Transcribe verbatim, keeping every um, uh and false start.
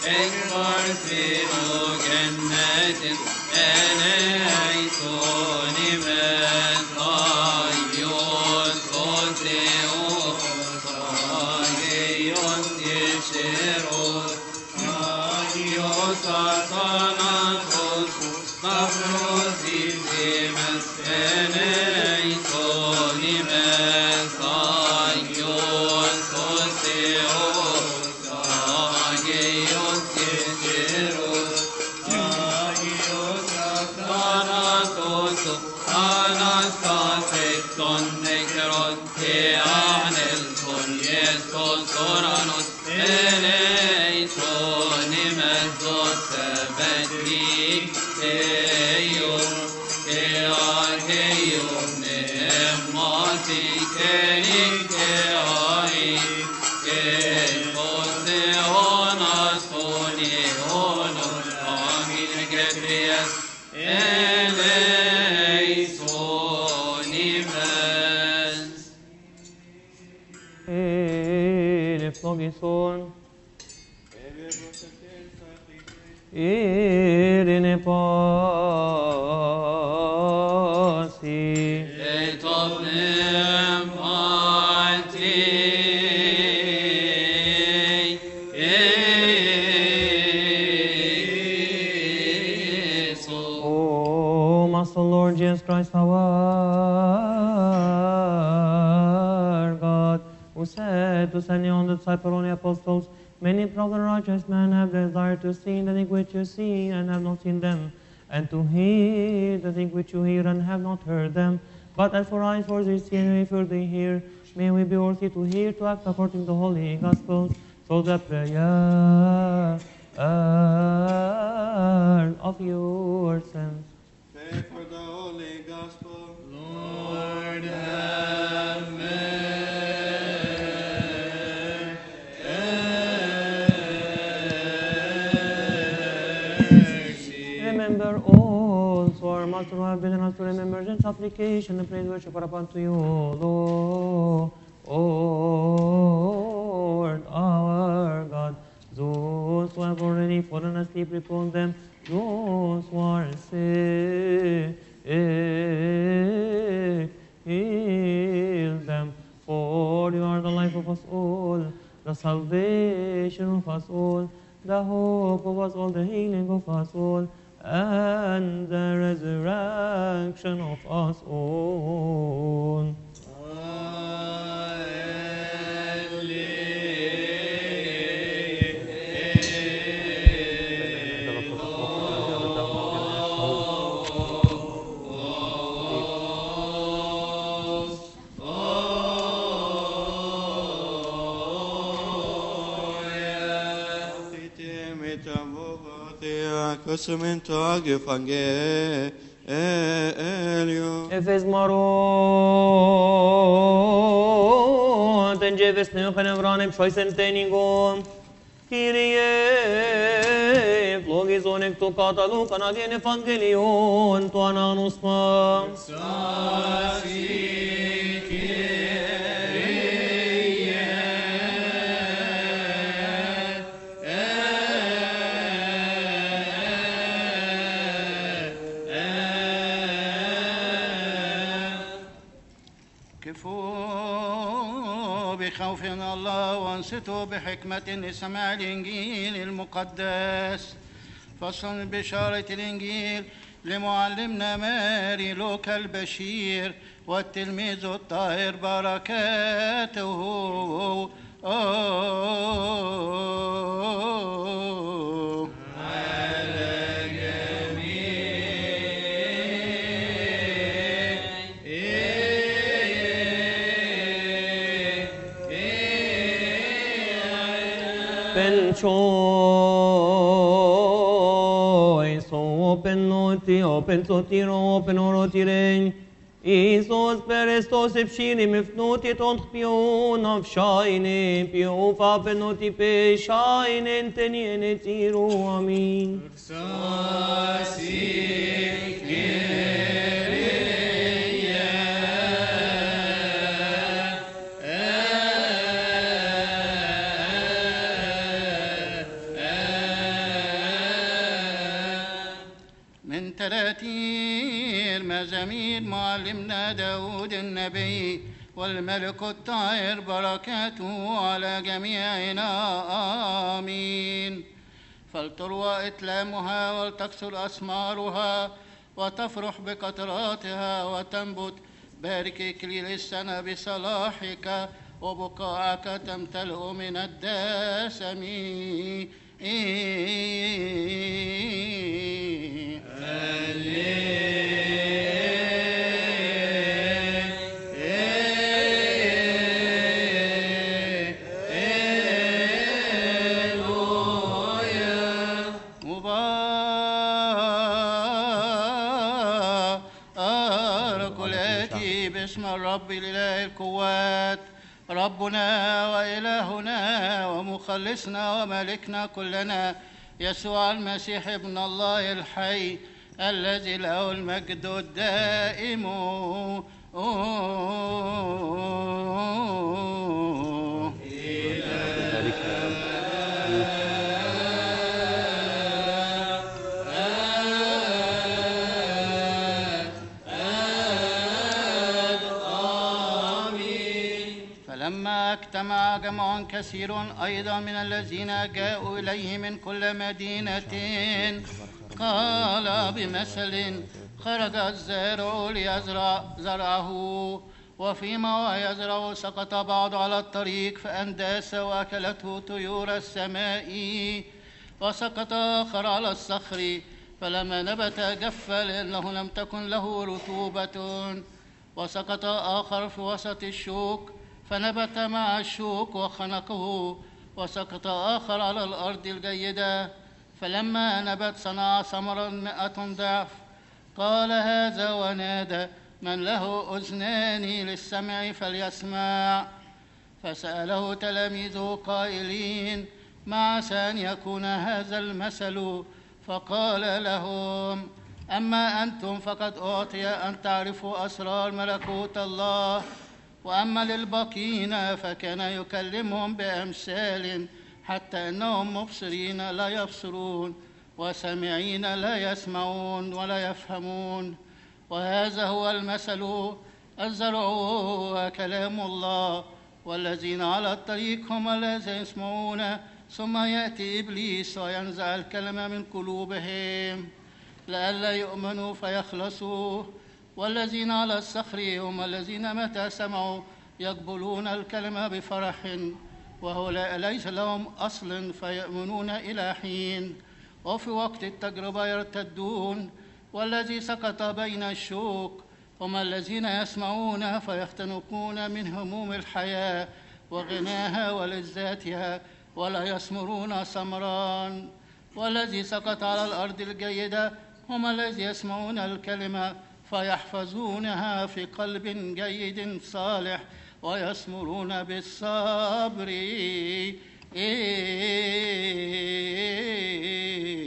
اكبر في جنات أنايتون من طيوت قديون صايون يشيرون صايوت صناطوس مفروضي في مسكنيتون من صايون قديون صايون يشيرون Anastasiton nekron te anelton Iestos oranos eleison imezos sebetlik teion te archeion neemmati kenik te ai kelpos eonas toni onos amin Gebrias eleison imens Eleflogison Irene pasi etopnem pati Eso O Master Lord Jesus Christ our God, who said to send on the disciples and the apostles, many prophets and righteous men have desired to see the things which you see and have not seen them, and to hear the things which you hear and have not heard them. But as for eyes for they see and ears for they hear, may we be worthy to hear, to act according to the holy gospel, so the prayer of your sons. Pray for the Holy Gospel. Lord have mercy. Remember also our Master who have bidden us to remember this supplication and praise worship are upon to you, Lord, Lord our God. Those who have already fallen asleep, repose them. Those who are sick, heal them. For you are the life of us all, the salvation of us all, the hope of us all, the healing of us all, and the resurrection of us all. Cosumento agifangelium. Efes maron, ten jeves neuchen evranem shoisen teningom, Kyrie, flogizon ecto catalucan adien evangelion, tu ananus ma. كفوا بخوف الله وانصتوا بحكمة لسماع الإنجيل المقدس. فصل بشارة الإنجيل لمعلمنا ماري لوكا البشير والتلميذ الطاهر بركاته. أوه. Choice, open noti, open sotiro, open orotirein. Isos perestos epshiri mifnuti tont pion of shine, pio fapen noti pe shine enteniene tiru, amin. تراتيل مزامير معلمنا داود النبي والملك الطاهر بركاته على جميعنا آمين. فلتروى إتلامها ولتكثر أثمارها وتفرح بقطراتها وتنبت. بارك إكليل السنة بصلاحك وبقاعك تمتلئ من الدسم. باسم الرب الإله القوات ربنا وإلهنا ومخلصنا وملكنا كلنا يسوع المسيح ابن الله الحي الذي له المجد الدائم. فلما اجتمع جمع كثير أيضا من الذين جاءوا إليه من كل مدينة قال بمثل: خرج الزارع ليزرع زرعه، وفيما هو يزرع سقط بعض على الطريق فأنداس وأكلته طيور السماء، وسقط آخر على الصخر فلما نبت جف لأنه لم تكن له رطوبة، وسقط آخر في وسط الشوك فنبت مع الشوك وخنقه، وسقط آخر على الأرض الجيدة فلما نبت صنع ثمرا مئة ضعف. قال هذا ونادى: من له أذنان للسمع فليسمع. فسأله تلاميذه قائلين: ما عسى أن يكون هذا المثل؟ فقال لهم: أما أنتم فقد أعطي أن تعرفوا أسرار ملكوت الله، وأما للباقين فكان يكلمهم بأمثال، حتى أنهم مبصرين لا يبصرون وسامعين لا يسمعون ولا يفهمون. وهذا هو المثل: الزرع هو كلام الله، والذين على الطريق هم الذين يسمعون، ثم يأتي إبليس وينزع الكلمة من قلوبهم لئلا يؤمنوا فيخلصوا. والذين على الصخر هم الذين متى سمعوا يقبلون الكلمة بفرح، وهؤلاء ليس لهم أصل فيؤمنون إلى حين، وفي وقت التجربة يرتدون. والذي سقط بين الشوك هم الذين يسمعون فيختنقون من هموم الحياة وغناها ولذاتها ولا يثمرون ثمرا. والذي سقط على الأرض الجيدة هم الذين يسمعون الكلمة فيحفظونها في قلب جيد صالح ويثمرون بالصبر.